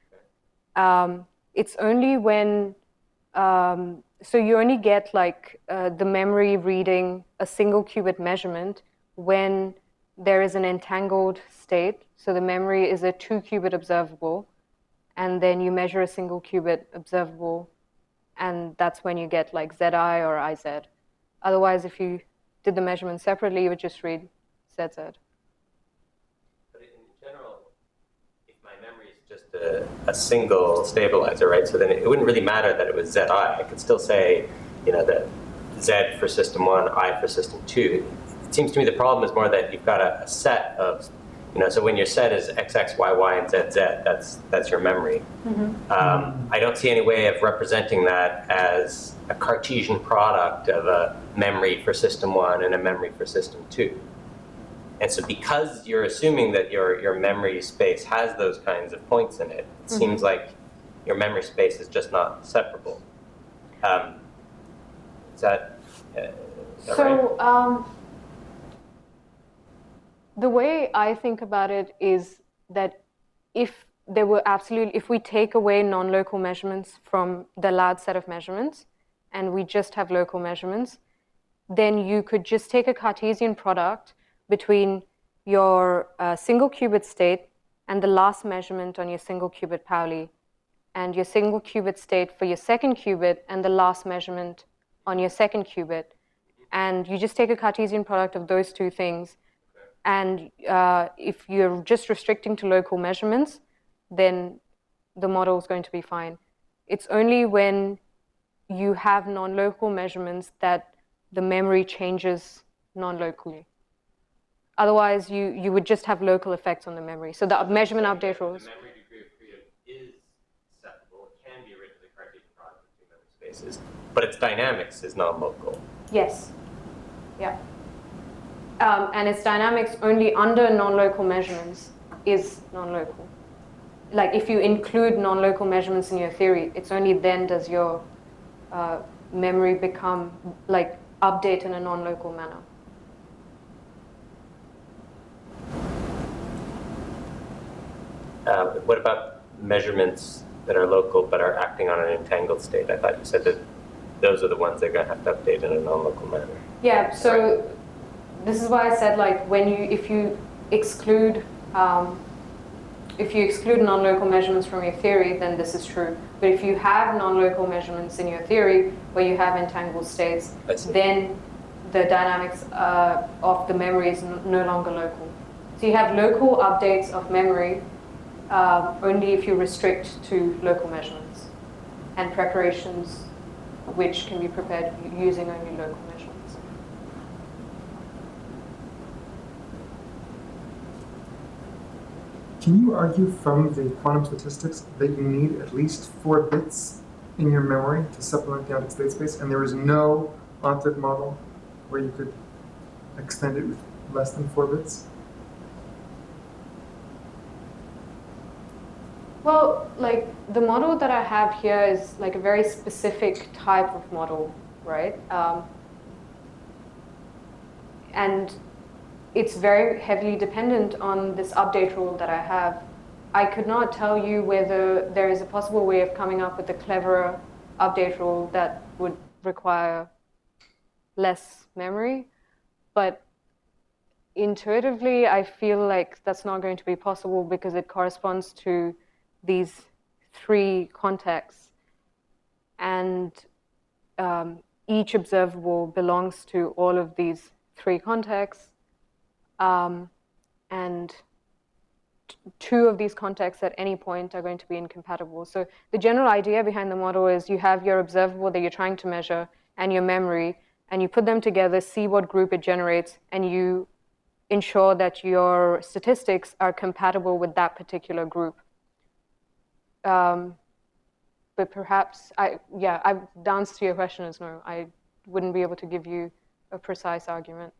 It's only when, so you only get like the memory reading a single qubit measurement when there is an entangled state. So the memory is a 2-qubit observable, and then you measure a single qubit observable, and that's when you get like Zi or Iz. Otherwise, if you did the measurement separately, you would just read ZZ. But in general, if my memory is just a single stabilizer, right? So then it wouldn't really matter that it was Zi. I could still say, you know, that Z for system 1, I for system 2. It seems to me the problem is more that you've got a set of, you know, so when your set is XX, YY, and ZZ, that's your memory. I don't see any way of representing that as a Cartesian product of a memory for system 1 and a memory for system 2. And so because you're assuming that your memory space has those kinds of points in it, it seems like your memory space is just not separable. Is that So right? The way I think about it is that if we take away non-local measurements from the allowed set of measurements, and we just have local measurements, then you could just take a Cartesian product between your single qubit state and the last measurement on your single qubit Pauli, and your single qubit state for your second qubit and the last measurement on your second qubit. And you just take a Cartesian product of those two things. And if you're just restricting to local measurements, then the model is going to be fine. It's only when you have non-local measurements that the memory changes non-locally. Otherwise, you would just have local effects on the memory. So the measurement update rules. The memory degree of freedom is acceptable. It can be written as a Cartesian product between memory spaces, but its dynamics is non-local. Yes. Yeah. And its dynamics only under non-local measurements is non-local. Like if you include non-local measurements in your theory, it's only then does your memory become like update in a non-local manner. What about measurements that are local but are acting on an entangled state? I thought you said that those are the ones they're going to have to update in a non-local manner. Yeah, so this is why I said like if you exclude non-local measurements from your theory, then this is true. But if you have non-local measurements in your theory where you have entangled states, then the dynamics of the memory is no longer local. So you have local updates of memory only if you restrict to local measurements and preparations which can be prepared using only local measurements. Can you argue from the quantum statistics that you need at least 4 bits in your memory to supplement the ontic state space, and there is no ontic model where you could extend it with less than 4 bits? Well, like the model that I have here is like a very specific type of model, right? And it's very heavily dependent on this update rule that I have. I could not tell you whether there is a possible way of coming up with a cleverer update rule that would require less memory, but intuitively I feel like that's not going to be possible because it corresponds to these 3 contexts, and each observable belongs to all of these 3 contexts, and 2 of these contexts at any point are going to be incompatible. So the general idea behind the model is you have your observable that you're trying to measure and your memory, and you put them together, see what group it generates, and you ensure that your statistics are compatible with that particular group. But perhaps, the answer to your question is no. I wouldn't be able to give you a precise argument.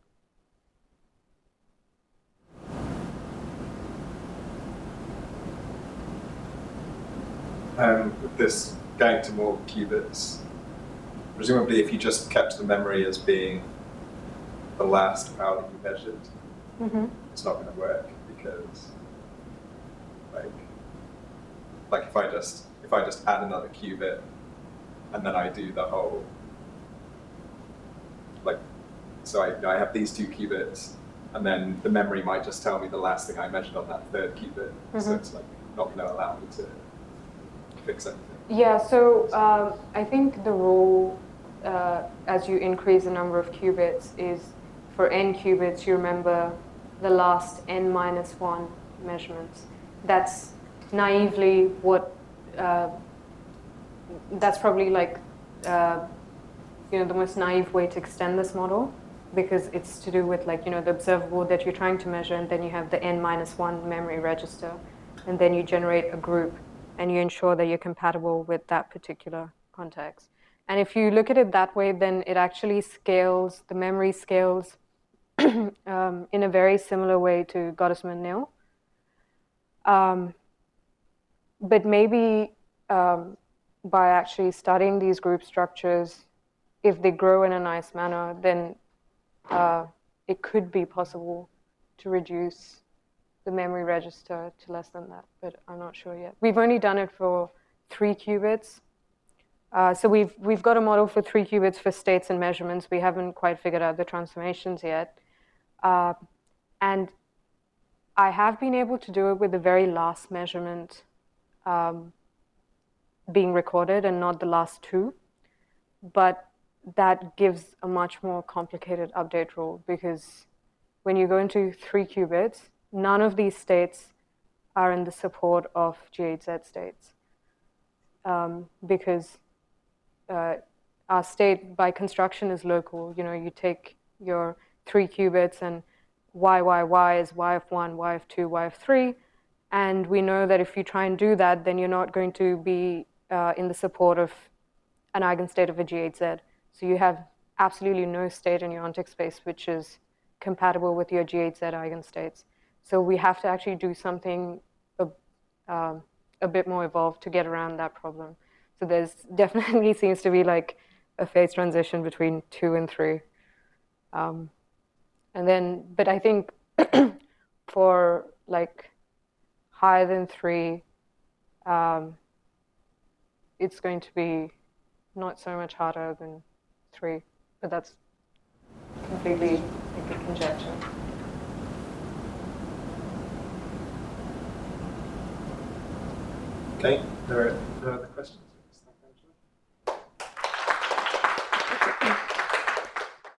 With this going to more qubits, presumably if you just kept the memory as being the last power that you measured, it's not going to work because, like if I just add another qubit and then I do the whole, so I have these 2 qubits and then the memory might just tell me the last thing I measured on that 3rd qubit, so it's like not going to allow me to fix anything. Yeah, so I think the rule as you increase the number of qubits is for n qubits you remember the last n-1 measurements. That's naively what, that's probably like the most naive way to extend this model, because it's to do with the observable that you're trying to measure, and then you have the n-1 memory register, and then you generate a group and you ensure that you're compatible with that particular context. And if you look at it that way, then it actually scales, the memory scales in a very similar way to Gottesman-Nil. But maybe by actually studying these group structures, if they grow in a nice manner, then it could be possible to reduce the memory register to less than that, but I'm not sure yet. We've only done it for 3 qubits, So we've got a model for 3 qubits for states and measurements. We haven't quite figured out the transformations yet. And I have been able to do it with the very last measurement being recorded and not the last 2. But that gives a much more complicated update rule, because when you go into 3 qubits, none of these states are in the support of G8Z states. Because our state by construction is local. You know, you take your 3 qubits and y is y of 1, y of 2, y of 3. And we know that if you try and do that, then you're not going to be in the support of an eigenstate of a G8Z. So you have absolutely no state in your ontic space which is compatible with your G8Z eigenstates. So we have to actually do something a bit more evolved to get around that problem. So there's definitely seems to be like a phase transition between 2 and 3. And then, but I think for like higher than 3, it's going to be not so much harder than 3, but that's completely like a conjecture. Okay, there are other questions?